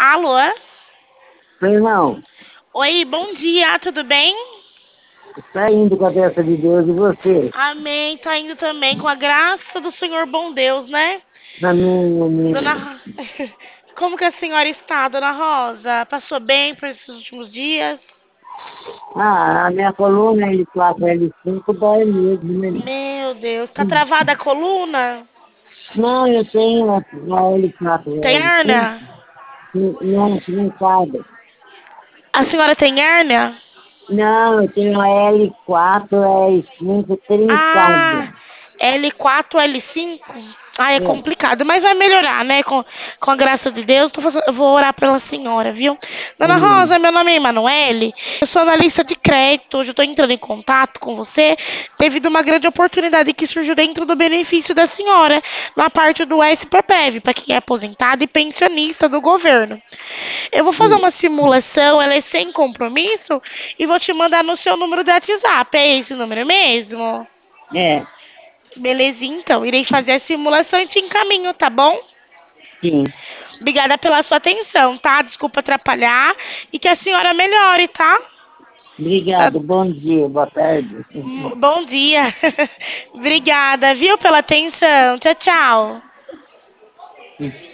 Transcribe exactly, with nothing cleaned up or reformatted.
Alô? Falei, não, Oi, bom dia, tudo bem? está indo com a graça de Deus e você? Amém, tá indo também com a graça do Senhor bom Deus, né? Amém, Dona amém. Ro- Como que a senhora está, Dona Rosa? Passou bem por esses últimos dias? Ah, a minha coluna L quatro, L cinco dói mesmo, né? Meu Deus, tá travada a coluna? Não, eu tenho uma, uma L quatro, Tem L cinco, hérnia? não, trincada. A senhora tem hérnia? Não, eu tenho uma L quatro, L cinco trincada. Ah, L quatro, L cinco? Ah, é É, complicado, mas vai melhorar, né? Com, com a graça de Deus, tô fazendo- eu vou orar pela senhora, viu? Dona amém. Rosa, meu nome é Emanuele, eu sou analista de crédito, hoje eu tô entrando em contato com você devido a uma grande oportunidade que surgiu dentro do benefício da senhora, na parte do S P P E V, para quem é aposentado e pensionista do governo. Eu vou fazer Sim, uma simulação, ela é sem compromisso, e vou te mandar no seu número do WhatsApp, é esse o número mesmo? é, Belezinha, então. Irei fazer a simulação e te encaminho, tá bom? sim. Obrigada pela sua atenção, tá? Desculpa atrapalhar e que a senhora melhore, tá? Tá- Obrigado, bom dia, boa tarde. M- Bom dia. Obrigada, viu, pela atenção. Tchau, tchau.